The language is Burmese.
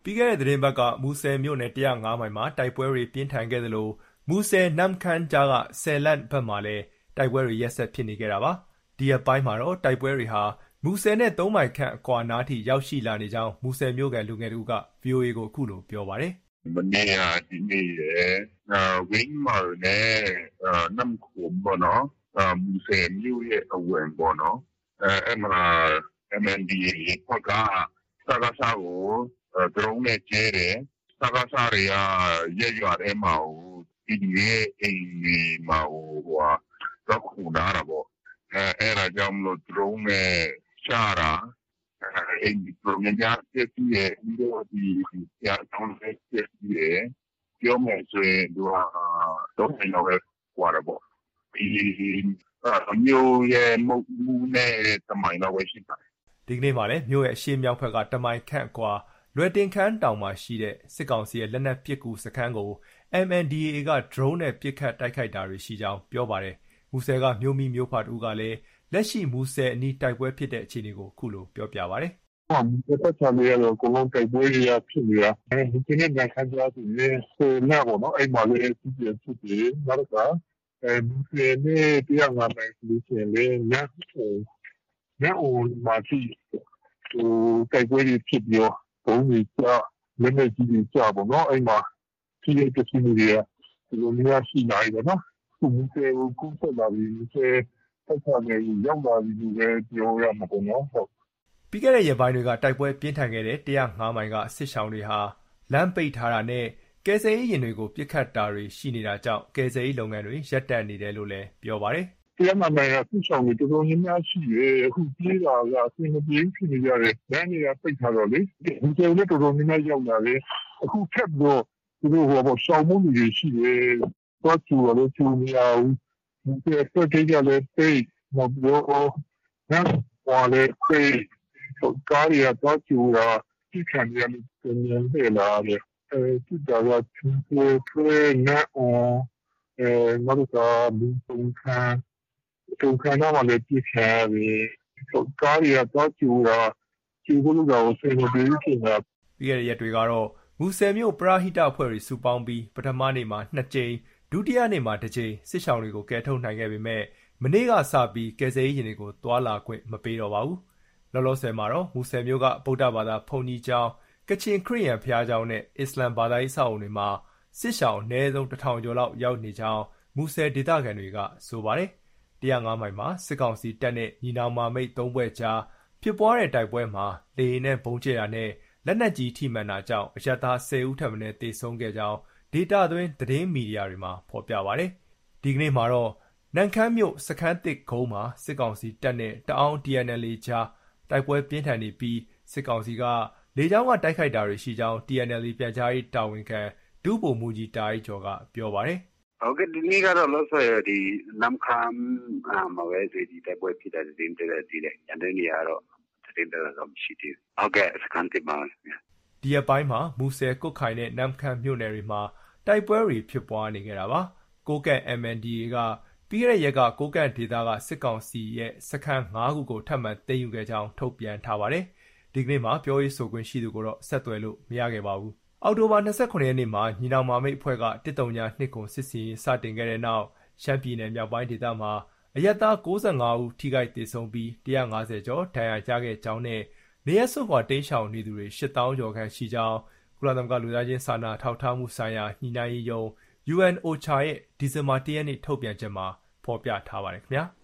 ပြီးခဲ့တဲ့သတင်းပတ်ကမူဆယ်မြို့နယ်105မိုင်မှာတိုက်ပွဲတွေပြင်းထန်ခဲ့သလိုမူဆယ်နမ်ခမ်းကြားကဆယ်လန့်ဘက်မှာလည်းတိုက်ပွဲတွေရက်ဆက်ဖြစ်နေခဲ့တာပါဒီရက်ပိုင်းမှာတော့တိုက်ပွဲတွေဟာမူဆယ်နဲ့3မိုင်ခန့်အကွာနားထိရောက်ရှိလာနေကြောင်းမူဆယ်မြို့ကလူငယ်တို့က VOA ကိုအခုလိုပြောပါတယ်မနေ့ကဒီနေ့ရယ်ဝင်းမာနဲ့နမ်ခုံပေါ့နော်မူဆယ်မြို့ရဲ့အဝင်ပေါ့နော်အဲ့မှာ MNDA ဘက်ကစကားစားကိုဒရုန်းနဲ့ကျဲတယ်စကားစားတွေကရက်ရွာထဲမှာဒီရဲ့အိမ်ဒီမှာတော့ခုနာတာပေါ့အဲ့ဒါကြောင့်မလို့ဒရုန်းနဲ့ရှာတာအိမ်ဒီပရိုညာတက်ပြီးရဲ့ဒီရာတောင်းတဲ့တက်ပြီးရဲ့ပြောမယ်ဆိုရင်တော့နေတော့ကွာတော့ဒီမျိုးရဲ့မုတ်မူနဲ့တမိုင်းတော့ဝရှိပါတယ်ဒီကနေ့မှလည်းမြို့ရဲ့အရှေ့မြောက်ဘက်ကတမိုင်ခန့်ကွာလွယ်တင်ခမ်းတောင်မှာရှိတဲ့စစ်ကောင်စီရဲ့လက်နက်ပစ်ကူစခန်းကို MNDAA က drone နဲ့ပစ်ခတ်တိုက်ခိုက်တာတွေရှိကြောင်းပြောပါတယ်။မူဆယ်ကမြို့မိမြို့ဖတူကလည်းလက်ရှိမူဆယ်အနီးတိုက်ပွဲဖြစ်တဲ့အခြေအနေကိုခုလိုပြောပြပါတယ်။မူဆယ်ဘက်ခြမ်းတွေကတော့အကုန်လုံးတိုက်ပွဲတွေဖြစ်နေတာ။ဒီနေ့ကခန်းကြားဆိုရင်နားပေါ့နော်အဲ့မှာလည်းဖြစ်တယ်။နောက်တော့မူဆယ်နဲ့105မိုင်ဆိုရင်လည်းညအိုမှာရှိတိုက်ပွဲတွေဖြစ်ပြီးဘုံကြီးကြလက်နဲ့ကြီးကြီးကြပေါ့နော်အဲ့မှာဖြစ်တဲ့ပစ္စည်းတွေကဒီလိုမျိုးရှိလာပြီပေါ့နော်မူဆယ်ကိုကူးဆက်လာပြီးမူဆယ်ဆက်ဆံနေရောက်လာပြီလို့ပဲပြောရမှာပေါ့နော်ဟုတ်ပြီးခဲ့တဲ့ရက်ပိုင်းတွေကတိုက်ပွဲပြင်းထန်ခဲ့တဲ့105မိုင်ကစစ်ဆောင်တွေဟာလမ်းပိတ်ထားတာနဲ့ကယ်ဆယ်ရေးယာဉ်တွေကိုပစ်ခတ်တာတွေရှိနေတာကြောင့်ကယ်ဆယ်ရေးလုပ်ငန်းတွေရပ်တန့်နေတယ်လို့လည်းပြောပါတယ်တရားမှန်ကစစ်ဆောင်တွေတော်တော်များများရှိတယ်အခုပြေးတာကအဆင်မပြေဖြစ်နေကြတယ်လမ်းတွေကပိတ်ထားတော့လေဒီကျုံနဲ့တော်တော်များများရောက်လာတယ်အခုထပ်တော့သူတို့ရှောင်းမှုတွေရှိတယ်တော့ကျူတော့ကျူနေအောင်ဒီအတွက်ကြလည်းပိတ်မပြောနမ်းပေါ်လည်းပိတ်ကားရတော့ကျူတာဒီခံရလို့နည်းနည်းလာတယ်စစ်တာကသူတွေနဲ့နောက်တော့လူပုံခံတုံခါနာမလည်းပြစ်ချတယ်ကားရတော့ကျူလို့တော့ဆေးမပြေးချင်တာပြီးခဲ့တဲ့ရက်တွေကတော့မူဆယ်မြို့ပရာဟိတအဖွဲ့တွေစုပေါင်းပြီးပထမနေ့မှာ2ကြိမ်ဒုတိယနေ့မှာ1ကြိမ်စစ်ဆောင်တွေကိုကယ်ထုတ်နိုင်ခဲ့ပေမဲ့မနေ့ကစပြီးကယ်ဆယ်ရေးယာဉ်တွေကိုတွာလာခွင့်မပေးတော့ပါဘူးလောလောဆယ်မှာတော့မူဆယ်မြို့ကဗုဒ္ဓဘာသာဘုန်းကြီးကျောင်းကချင်ခရစ်ယာန်ဘုရားကျောင်းနဲ့အစ္စလမ်ဘာသာရေးစောင့်အုံတွေမှာစစ်ဆောင်အနည်းဆုံး1000ကျော်လောက်ရောက်နေကြောင်းမူဆယ်ဒေသခံတွေကဆိုပါတယ်105မိုင်မှာစစ်ကောင်စီတပ်နဲ့ညီနောင်မာမိတ်3ဘွဲ့ကြားဖြစ်ပွားတဲ့တိုက်ပွဲမှာလေယာဉ်နဲ့ဘုံကျဲတာနဲ့လက်နက်ကြီးထိမှန်တာကြောင့်အရပ်သား10ဦးထက်မနည်းသေဆုံးခဲ့ကြောင်းဒေတာသွင်းသတင်းမီဒီယာတွေမှာဖော်ပြပါတယ်ဒီကနေ့မှာတော့နန်ခမ်းမြို့စခန်းတစ်ကုန်းမှာစစ်ကောင်စီတပ်နဲ့တအောင်း TNLA ကြားတိုက်ပွဲပြင်းထန်နေပြီးစစ်ကောင်စီကလေကြောင်းကတိုက်ခိုက်တာတွေရှိကြောင်း TNLA ပြန်ကြားရေးတာဝန်ခံဒုဗိုလ်မှူးကြီးတာအိကျော်ကပြောပါတယ်ဟုတ်ကဲ့ဒီနေ့ကတော့လို့ဆိုရဒီနမ်ခမ်းမှာပဲဒီတိုက်ပွဲဖြစ်တဲ့တင်တဲ့ဒီလေရန်တဲ့နေရာတော့တင်တဲ့တော့ရှိသေးတယ်ဟုတ်ကဲ့စကန်တိမှာဒီအပိုင်းမှာမူဆယ်ကုတ်ခိုင်နဲ့နမ်ခမ်းမြို့နယ်တွေမှာတိုက်ပွဲတွေဖြစ်ပွားနေကြတာပါကိုကန့် MNDA ကပြီးခဲ့တဲ့ရက်ကကိုကန့်ဒေသကစစ်ကောင်စီရဲ့စခန်း5ခုကိုထပ်မံသိမ်းယူခဲ့ကြောင်းထုတ်ပြန်ထားပါတယ်ဒီကနေ့မှာပြောရေးဆိုခွင့်ရှိသူကိုတော့ဆက်သွယ်လို့မရခဲ့ပါဘူးအောက်တိုဘာ29ရက်နေ့မှာညီနောင်မာမိတ်အဖွဲ့က139ခုစစ်စီစတင်ခဲ့တဲ့နောက်ရှမ်းပြည်နယ်မြောက်ပိုင်းဒေသမှာအရပ်သား65ဦးထိခိုက်ဒေဆုံးပြီး150ကျော်ဒဏ်ရာရခဲ့ကြောင်းနဲ့နေရစွန့်ခွာတိမ်းရှောင်နေသူတွေ8000ကျော်ခန့်ရှိကြောင်းကုလသမဂ္ဂလူသားချင်းစာနာထောက်ထားမှုဆိုင်ရာညှိနှိုင်းရေးရုံး UNOCHA ရဲ့ဒီဇင်ဘာ1ရက်နေ့ထုတ်ပြန်ချက်မှာဖော်ပြထားပါတယ်ခင်ဗျာ